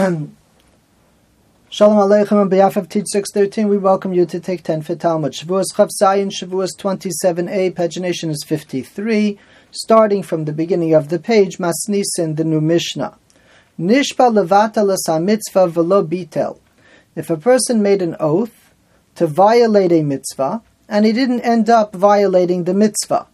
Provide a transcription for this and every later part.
Shalom Aleichem, on behalf of Teach 613, we welcome you to take 10 for Talmud. Shavuos Chav Zayin, Shavuos 27a, pagination is 53, starting from the beginning of the page, Masnisin, the new Mishnah. Nishba levata l'sa mitzvah v'lo bitel. If a person made an oath to violate a mitzvah, and he didn't end up violating the mitzvah,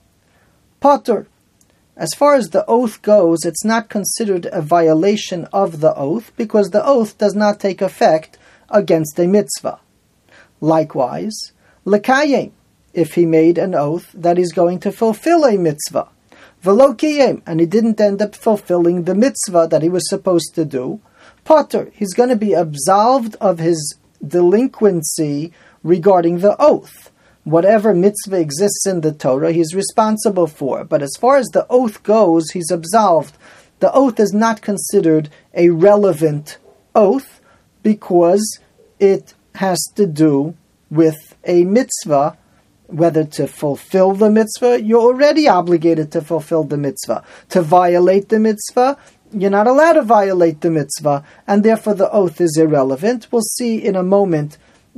Patur. As far as the oath goes, it's not considered a violation of the oath because the oath does not take effect against a mitzvah. Likewise, lekayim, if he made an oath that he's going to fulfill a mitzvah, v'lo kiyem, and he didn't end up fulfilling the mitzvah that he was supposed to do, Potter, he's going to be absolved of his delinquency regarding the oath. Whatever mitzvah exists in the Torah, he's responsible for. But as far as the oath goes, he's absolved. The oath is not considered a relevant oath because it has to do with a mitzvah. Whether to fulfill the mitzvah, you're already obligated to fulfill the mitzvah. To violate the mitzvah, you're not allowed to violate the mitzvah, and therefore the oath is irrelevant. We'll see in a moment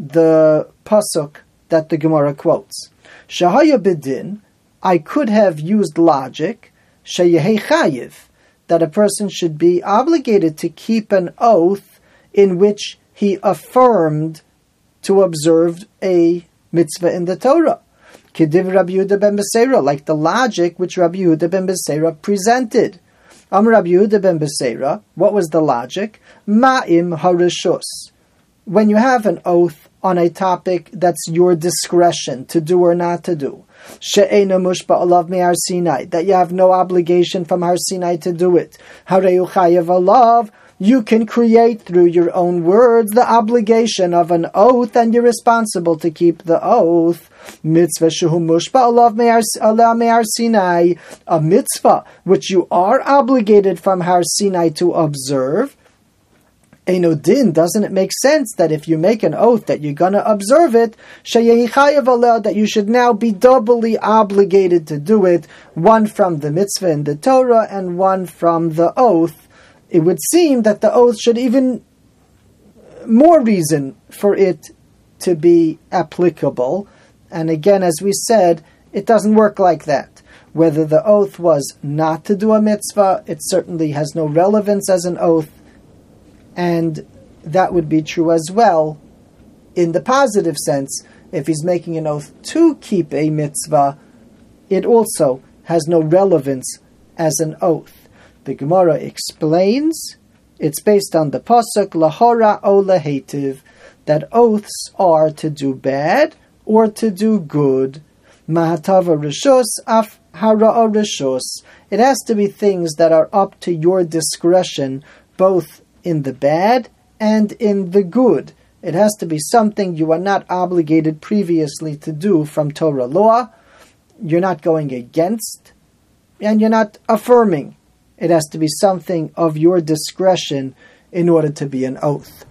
the pasuk that the Gemara quotes. Shahaya bidin, I could have used logic, sheyehei chayiv, that a person should be obligated to keep an oath in which he affirmed to observe a mitzvah in the Torah. Kediv Rabbi Yehuda ben Beseira, like the logic which Rabbi Yehuda ben Beseira presented. Rabbi Yehuda ben Beseira, what was the logic? Ma'im harishus. When you have an oath on a topic that's your discretion to do or not to do, she'ena mushba alav me'ar Sinai, that you have no obligation from Har Sinai to do it. Hareu chayev alav, you can create through your own words the obligation of an oath, and you're responsible to keep the oath. Mitzvah shehu mushba alav me'ar Sinai, a mitzvah which you are obligated from Har Sinai to observe. Eino din, doesn't it make sense that if you make an oath that you're going to observe it, that you should now be doubly obligated to do it, one from the mitzvah in the Torah and one from the oath? It would seem that the oath should even more reason for it to be applicable. And again, as we said, it doesn't work like that. Whether the oath was not to do a mitzvah, it certainly has no relevance as an oath. And that would be true as well in the positive sense. If he's making an oath to keep a mitzvah, it also has no relevance as an oath. The Gemara explains, it's based on the pasuk, lahora o lahetiv, that oaths are to do bad or to do good. Mahatava rishus af hara'a rishus. It has to be things that are up to your discretion, both in the bad and in the good. It has to be something you are not obligated previously to do from Torah law. You're not going against, and you're not affirming. It has to be something of your discretion in order to be an oath.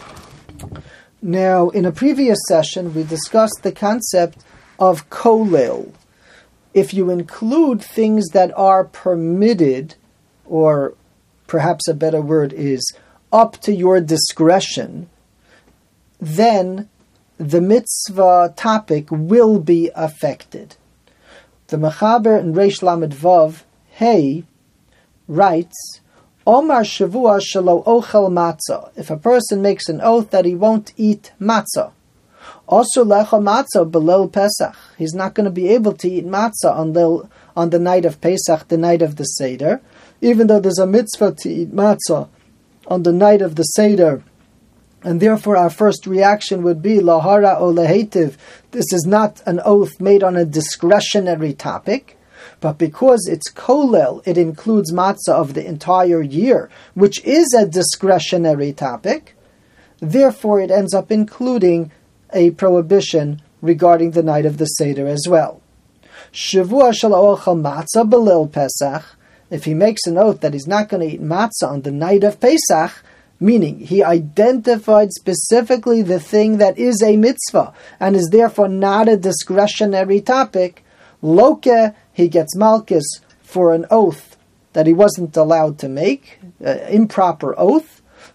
Now, in a previous session, we discussed the concept of kolel. If you include things that are permitted, or perhaps a better word is up to your discretion, then the mitzvah topic will be affected. The Mechaber in Reish Lamed Vav Hey writes, Omar Shavua Shelo Ochel Matzah. If a person makes an oath that he won't eat matzah, also lecha matzah below Pesach, he's not going to be able to eat matzah on the night of Pesach, the night of the Seder, even though there's a mitzvah to eat matzah on the night of the Seder. And therefore our first reaction would be, lahara o lehetiv, this is not an oath made on a discretionary topic, but because it's kolel, it includes matzah of the entire year, which is a discretionary topic, therefore it ends up including a prohibition regarding the night of the Seder as well. Shavua shel ochel matzah belil Pesach, if he makes an oath that he's not going to eat matzah on the night of Pesach, meaning he identified specifically the thing that is a mitzvah and is therefore not a discretionary topic, loke, he gets malchus for an oath that he wasn't allowed to make, improper oath.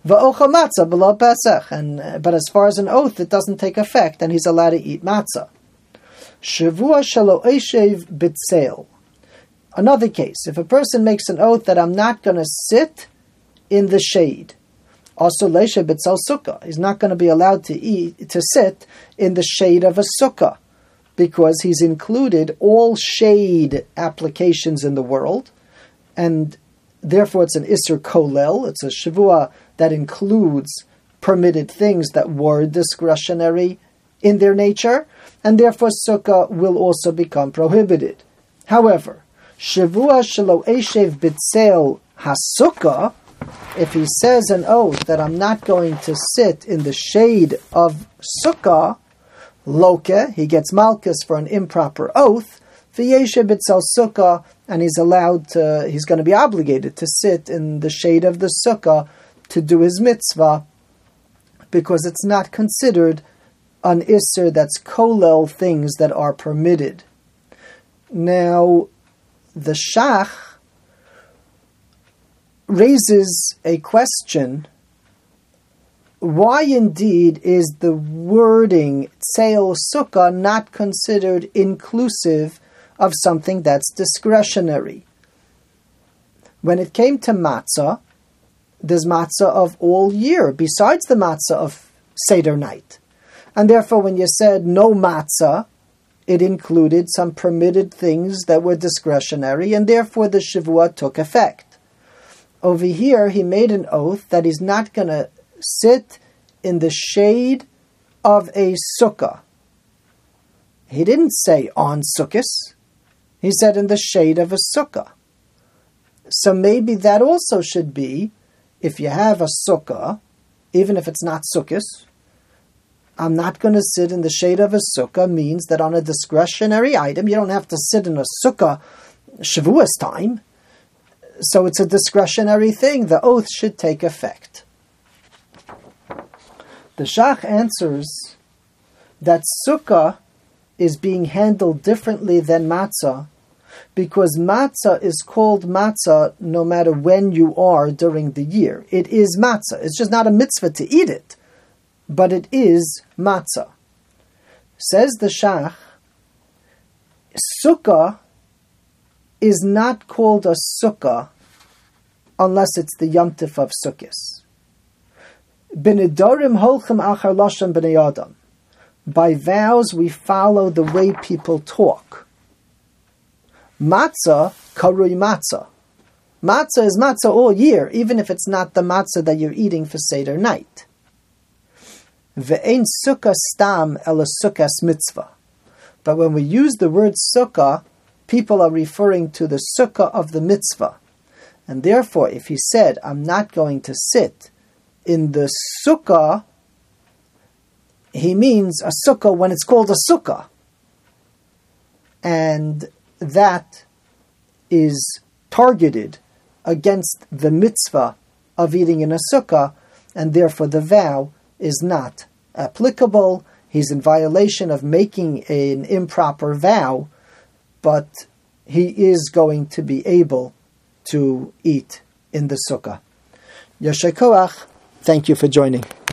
Va'ocha matzah below Pesach, but as far as an oath, it doesn't take effect, and he's allowed to eat matzah. Shavua shelo eshev b'tzeil. Another case, if a person makes an oath that I'm not going to sit in the shade, also leisha b'tzel sukkah, he's not going to be allowed to sit in the shade of a sukkah, because he's included all shade applications in the world, and therefore it's an Isser Kolel, it's a Shavua that includes permitted things that were discretionary in their nature, and therefore Sukkah will also become prohibited. However, Shavua Shelo Eshev B'Tzeil HaSukkah, if he says an oath that I'm not going to sit in the shade of Sukkah, Loke, he gets Malchus for an improper oath, V'yeshe B'Tzel Sukkah, and he's going to be obligated to sit in the shade of the Sukkah to do his mitzvah, because it's not considered an Isser that's kolel things that are permitted. Now, the Shach raises a question: why indeed is the wording Tzeil Sukkah not considered inclusive of something that's discretionary? When it came to matzah, there's matzah of all year, besides the matzah of Seder night. And therefore, when you said no matzah, it included some permitted things that were discretionary, and therefore the Shavua took effect. Over here, he made an oath that he's not going to sit in the shade of a sukkah. He didn't say on sukkahs. He said in the shade of a sukkah. So maybe that also should be, if you have a sukkah, even if it's not sukkahs, I'm not going to sit in the shade of a sukkah means that on a discretionary item, you don't have to sit in a sukkah Shavuos time. So it's a discretionary thing. The oath should take effect. The Shach answers that sukkah is being handled differently than matzah, because matzah is called matzah no matter when you are during the year. It is matzah. It's just not a mitzvah to eat it, but it is matzah. Says the Shach, sukkah is not called a sukkah unless it's the Yom Tif of Sukkos. B'nedarim holchem achar lashon b'nei adam. By vows we follow the way people talk. Matzah, karui matzah. Matzah is matzah all year, even if it's not the matzah that you're eating for Seder night. Ve'ein sukkah stam ela sukkahs mitzvah. But when we use the word sukkah, people are referring to the sukkah of the mitzvah. And therefore, if he said, I'm not going to sit in the sukkah, he means a sukkah when it's called a sukkah. And that is targeted against the mitzvah of eating in a sukkah, and therefore the vow is not applicable. He's in violation of making an improper vow, but he is going to be able to eat in the sukkah. Yasher koach. Thank you for joining.